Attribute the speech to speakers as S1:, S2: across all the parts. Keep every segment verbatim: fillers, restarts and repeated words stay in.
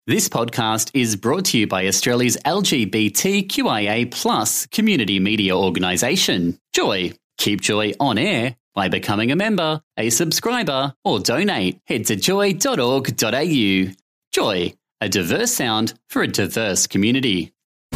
S1: This podcast is brought to you by Australia's L G B T Q I A plus community media organisation, Joy. Keep Joy on air by becoming a member, a subscriber, or donate. Head to joy dot org dot a u. Joy, a diverse sound for a diverse community.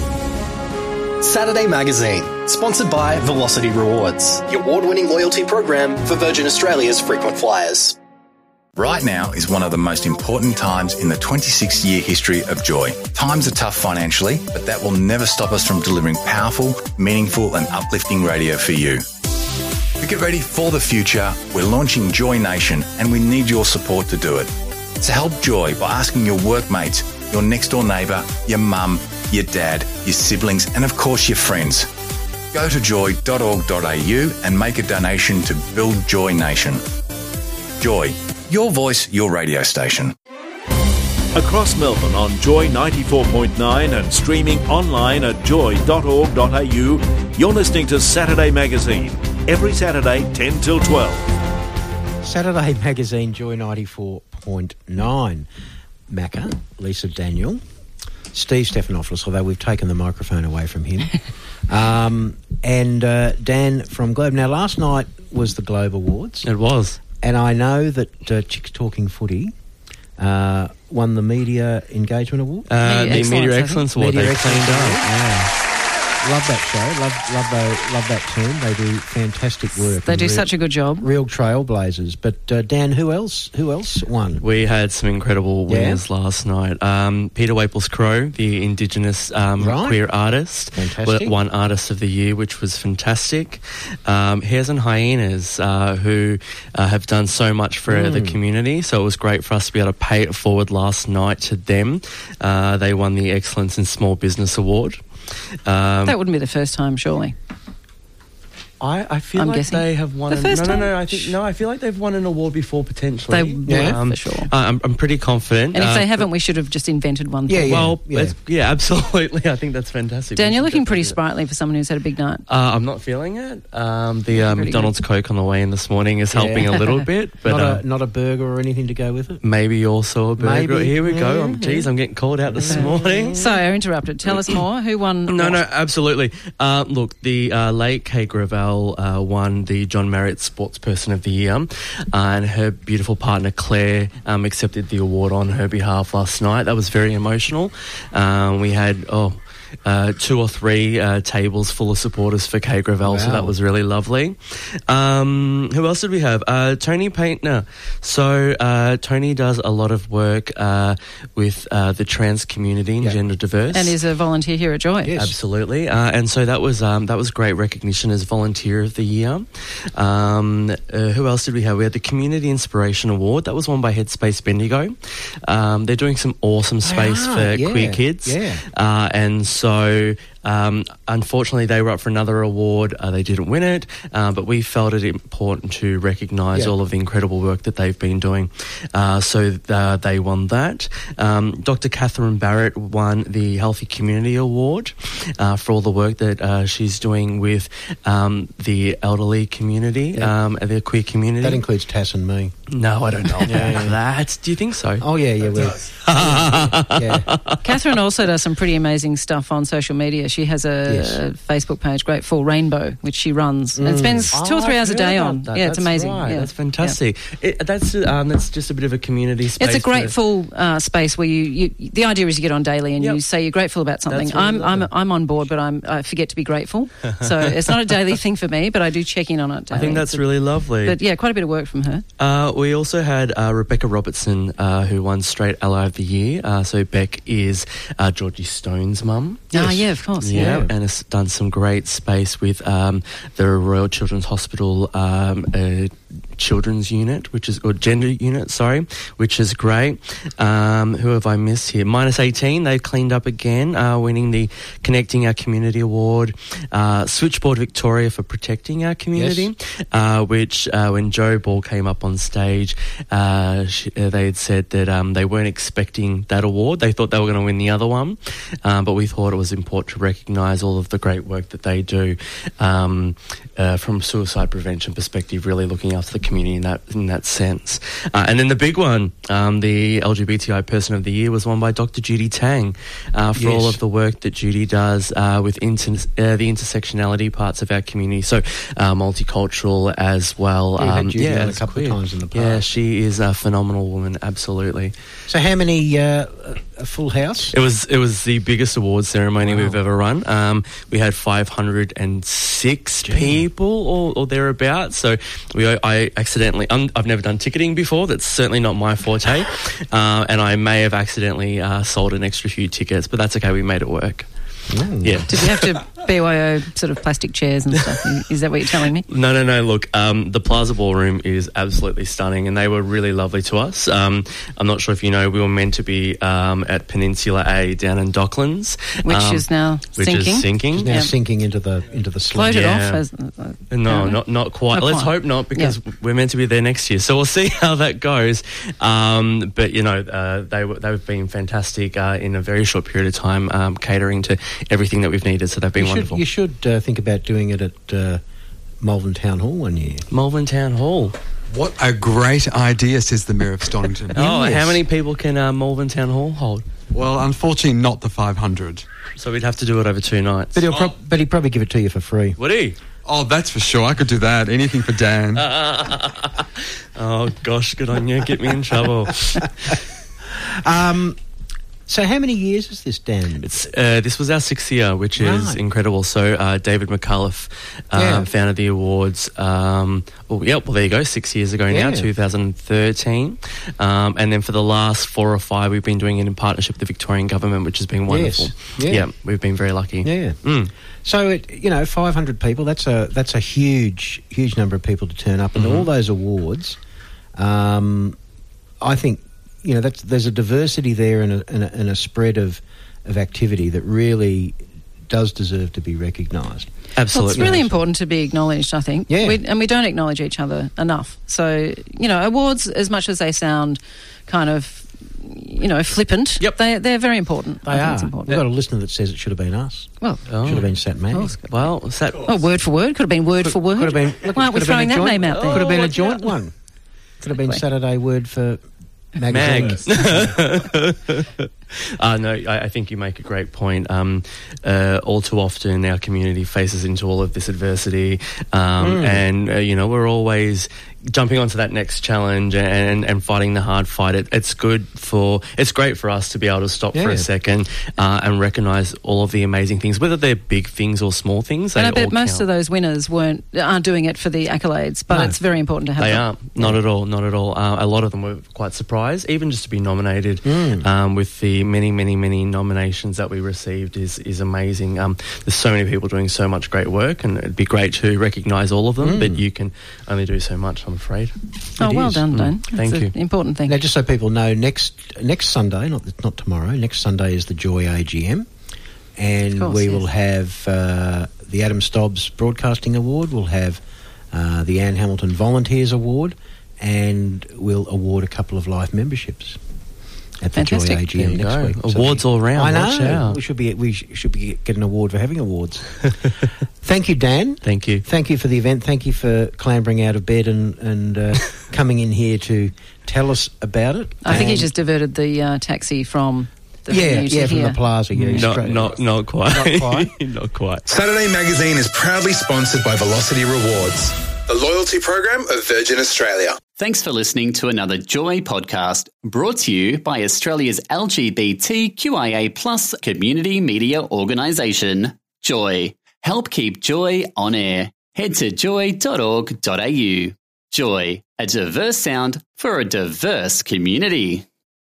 S2: Saturday Magazine, sponsored by Velocity Rewards, the award-winning loyalty program for Virgin Australia's frequent flyers.
S3: Right now is one of the most important times in the twenty-six year history of Joy. Times are tough financially, but that will never stop us from delivering powerful, meaningful and uplifting radio for you. To get ready for the future, we're launching Joy Nation and we need your support to do it. So help Joy by asking your workmates, your next door neighbour, your mum, your dad, your siblings and of course your friends. Go to joy dot org dot a u and make a donation to build Joy Nation. Joy, your voice, your radio station.
S4: Across Melbourne on Joy ninety-four point nine and streaming online at joy dot org dot a u, you're listening to Saturday Magazine, every Saturday ten till twelve.
S5: Saturday Magazine, Joy ninety-four point nine. Macca, Lisa Daniel, Steve Stephanopoulos, although we've taken the microphone away from him, um, and uh, Dan from Globe. Now, last night was the Globe Awards.
S6: It was. And
S5: I know that uh, Chicks Talking Footy uh, won the Media Engagement Award.
S6: Uh, the Media Excellence Award.
S5: Media
S6: they
S5: Excellence
S6: cleaned up.
S5: Yeah. Love that show. Love, love, the, love that team. They do fantastic work.
S7: They do
S5: real,
S7: such a good job.
S5: Real trailblazers. But uh, Dan, who else? Who else won?
S6: We had some incredible winners
S5: yeah.
S6: last night. Um, Peter Waples Crow, the Indigenous um,
S5: right.
S6: queer artist,
S5: fantastic.
S6: won Artist of the Year, which was fantastic. Um, Hares and Hyenas, uh, who uh, have done so much for mm. the community, so it was great for us to be able to pay it forward last night to them. Uh, they won the Excellence in Small Business Award. Um,
S7: that wouldn't be the first time, surely.
S6: I, I feel
S7: I'm
S6: like
S7: guessing.
S6: they have won.
S7: The
S6: an,
S7: first
S6: no,
S7: time?
S6: no, no. I think no. I feel like they've won an award before potentially.
S7: They yeah, um, for sure.
S6: Uh, I'm, I'm pretty confident.
S7: And if
S6: uh,
S7: they haven't, we should have just invented one.
S5: Yeah, yeah,
S6: well,
S5: yeah.
S6: It's, yeah, absolutely. I think that's fantastic.
S7: Dan, you're looking pretty sprightly for someone who's had a big night.
S6: Uh, I'm not feeling it. Um, the uh, McDonald's good. Coke on the way in this morning is helping
S5: yeah.
S6: a little bit, but
S5: not,
S6: uh,
S5: a, not a burger or anything to go with it.
S6: Maybe also a burger.
S5: Maybe.
S6: Here we
S5: yeah,
S6: go. I'm, geez,
S5: yeah.
S6: I'm getting called out this morning.
S7: So I interrupted. Tell us more. Who won?
S6: No,
S7: what?
S6: no, absolutely. Uh, look, the uh, late Kay Gravel uh, won the John Marriott Sportsperson of the Year, uh, and her beautiful partner Claire um, accepted the award on her behalf last night. That was very emotional. Um, we had oh. Uh, two or three uh, tables full of supporters for Kay Gravel, wow. so that was really lovely. Um, who else did we have? Uh, Tony Paintner. So uh, Tony does a lot of work uh, with uh, the trans community and
S5: yeah.
S6: gender diverse,
S7: and is a volunteer here at Joy.
S5: Yes.
S6: Absolutely, uh, and so that was um, that was great recognition as Volunteer of the Year. Um, uh, who else did we have? We had the Community Inspiration Award. That was won by Headspace Bendigo. Um, they're doing some awesome space
S5: ah,
S6: for
S5: yeah.
S6: queer kids,
S5: yeah.
S6: uh, and so. So, um, unfortunately, they were up for another award. Uh, they didn't win it, uh, but we felt it important to recognise
S5: yeah.
S6: all of the incredible work that they've been doing. Uh, so uh, they won that. Um, Doctor Catherine Barrett won the Healthy Community Award uh, for all the work that uh, she's doing with um, the elderly community,
S5: yeah.
S6: um, the queer community.
S5: That includes Tass and me.
S6: No, I don't know
S5: yeah,
S6: about
S5: yeah.
S6: that. Do you think so?
S5: Oh, yeah, yeah. We're, yeah.
S7: Catherine also does some pretty amazing stuff on social media. She has a
S5: Yes.
S7: Facebook page, Grateful Rainbow, which she runs mm. and spends two
S6: oh,
S7: or three
S6: I've
S7: hours a
S6: heard
S7: day
S6: about
S7: on.
S6: That.
S7: Yeah,
S6: that's
S7: it's amazing.
S6: Right.
S7: Yeah.
S6: That's fantastic. Yeah. It, that's um, that's just a bit of a community space.
S7: It's a grateful uh, space where you, you. The idea is you get on daily and
S6: yep.
S7: you say you're grateful about something.
S6: That's really
S7: I'm I'm
S6: lovely.
S7: I'm on board, but I'm I forget to be grateful. So it's not a daily thing for me, but I do check in on it daily.
S6: I think that's
S7: so,
S6: really lovely.
S7: But yeah, quite a bit of work from her.
S6: Uh, we also had uh, Rebecca Robertson, uh, who won Straight Ally of the Year. Uh, so Beck is uh, Georgie Stone's mum.
S7: Ah, yeah, of course.
S6: Yeah,
S7: Yeah,
S6: and has done some great space with um, the Royal Children's Hospital um, uh, Children's Unit, which is or Gender Unit, sorry, which is great. Um, who have I missed here? Minus eighteen, they've cleaned up again, uh, winning the Connecting Our Community Award. Uh, Switchboard Victoria for Protecting Our Community, yes. uh, which uh, when Joe Ball came up on stage, uh, she, uh, they had said that um, they weren't expecting that award. They thought they were going to win the other one, um, but we thought it was important to recognise all of the great work that they do um, uh, from suicide prevention perspective, really looking after the community in that in that sense. Uh, and then the big one, um, the L G B T I Person of the Year was won by Doctor Judy Tang uh, for
S5: Yes.
S6: all of the work that Judy does uh, with inter- uh, the intersectionality parts of our community. So uh, multicultural as well.
S5: Yeah, you've had
S6: Um,
S5: Judy on a
S6: as
S5: couple of
S6: queer.
S5: times in the
S6: Yeah,
S5: past.
S6: she is a phenomenal woman, absolutely.
S5: So how many, uh, a full house?
S6: It was it was the biggest award ceremony
S5: Wow.
S6: we've ever run. Um, we had five hundred six people or, or thereabouts. So we I accidentally um, I've never done ticketing before. That's certainly not my forte, uh, and I may have accidentally uh, sold an extra few tickets, but that's okay. We made it work. Yeah.
S7: Did you have to B Y O sort of plastic chairs and stuff? Is that what you're telling me?
S6: No, no, no. Look, um, the Plaza Ballroom is absolutely stunning, and they were really lovely to us. Um, I'm not sure if you know, we were meant to be um, at Peninsula A down in Docklands,
S7: Which
S6: um,
S7: is now
S6: which
S7: sinking.
S6: is sinking.
S5: It's now
S7: Yeah.
S5: sinking into the into the slum.
S7: Floated
S6: Yeah.
S7: off. As, uh,
S6: No,
S7: apparently.
S6: not not quite.
S7: Not
S6: Let's
S7: quite.
S6: hope not, because we're meant to be there next year. So we'll see how that goes. Um, but you know, uh, they were, they've been fantastic uh, in a very short period of time, um, catering to everything that we've needed. So they've been
S5: You should,
S6: wonderful.
S5: you should uh, think about doing it at uh, Malvern Town Hall one year.
S6: Malvern Town Hall.
S8: What a great idea, says the Mayor of Stonington.
S6: Oh,
S5: Yes.
S6: how many people can uh, Malvern Town Hall hold?
S8: Well, unfortunately, not the five hundred.
S6: So we'd have to do it over two nights.
S5: But he'll, prob- but he'd probably give it to you for free.
S6: Would he?
S8: Oh, that's for sure. I could do that. Anything for Dan.
S6: Oh gosh, good on you. Get me in trouble.
S5: Um, so how many years is this, Dan?
S6: It's uh, this was our sixth year, which is
S5: Right.
S6: incredible. So uh, David McCullough uh,
S5: Yeah.
S6: founded the awards. Um, well, yep. Well, there you go. Six years ago now,
S5: Yeah.
S6: two thousand thirteen, um, and then for the last four or five, we've been doing it in partnership with the Victorian government, which has been wonderful.
S5: Yes. Yeah.
S6: we've been very lucky.
S5: Yeah.
S6: Mm.
S5: So it, you know, five hundred people. That's a that's a huge huge number of people to turn up, and
S6: Mm-hmm.
S5: all those awards. Um, I think you know that's there's a diversity there and a, and a, and a spread of of activity that really does deserve to be recognised.
S6: Absolutely.
S7: Well, it's really important to be acknowledged, I think.
S5: Yeah.
S7: We, and we don't acknowledge each other enough. So, you know, awards, as much as they sound kind of, you know, flippant,
S6: Yep.
S7: they, they're very important.
S5: They
S7: I think
S5: are.
S7: it's
S5: We've
S7: important.
S5: got a listener that says it should have been us.
S7: Well,
S6: Oh.
S5: Should have been Sat Maddie.
S6: Well, is that,
S7: oh, word for word. Could have been word for word.
S5: Could have been. Look,
S7: Why aren't we
S5: could have
S7: throwing
S5: been
S7: that
S5: a joint,
S7: name out there?
S5: Could have been a
S6: watch
S5: joint
S6: out.
S5: one. Could have been
S7: Exactly.
S5: Saturday word for magazines.
S6: Mag. Uh, no, I, I think you make a great point. Um, uh, all too often, our community faces into all of this adversity, um, and uh, you know we're always jumping onto that next challenge and, and fighting the hard fight. It, it's good for, it's great for us to be able to stop for
S5: Yeah.
S6: a second uh, and recognise all of the amazing things, whether they're big things or small things.
S7: And
S6: they
S7: I bet
S6: all
S7: most
S6: count.
S7: of those winners weren't aren't doing it for the accolades, but
S5: No.
S7: it's very important to have
S6: They
S7: them.
S6: aren't. Not at all. Not at all. Uh, a lot of them were quite surprised, even just to be nominated um, with the many, many, many nominations that we received is is amazing. Um, there's so many people doing so much great work, and it'd be great to recognise all of them, but you can only do so much, I'm afraid.
S7: Oh,
S5: It
S7: well
S5: is.
S7: done, Dan.
S6: Mm. Thank
S7: It's
S6: you.
S7: an important thing.
S5: Now, just so people know, next next Sunday, not not tomorrow, next Sunday is the Joy A G M, and
S7: Of course,
S5: we
S7: yes.
S5: will have uh, the Adam Stobbs Broadcasting Award. We'll have uh, the Anne Hamilton Volunteers Award, and we'll award a couple of life memberships at the
S7: Fantastic.
S5: Joy A G M
S6: There you
S5: next
S6: go.
S5: week.
S6: Awards
S5: we-
S6: all round.
S5: I know.
S6: Watch out.
S5: We should be we sh- should be get an award for having awards. Thank you, Dan.
S6: Thank you.
S5: Thank you for the event. Thank you for clambering out of bed and and uh, coming in here to tell us about it.
S7: I think he
S5: And-
S7: just diverted the uh, taxi from the
S5: yeah,
S7: venue to
S5: yeah, from
S7: here.
S5: the plaza. Yeah,
S6: Not,
S5: straight-
S6: not, not quite.
S5: Not quite?
S6: Not quite.
S3: Saturday Magazine is proudly sponsored by Velocity Rewards, the loyalty program of Virgin Australia.
S1: Thanks for listening to another Joy podcast brought to you by Australia's L G B T Q I A plus community media organisation, Joy. Help keep Joy on air. Head to joy dot org dot a u. Joy, a diverse sound for a diverse community.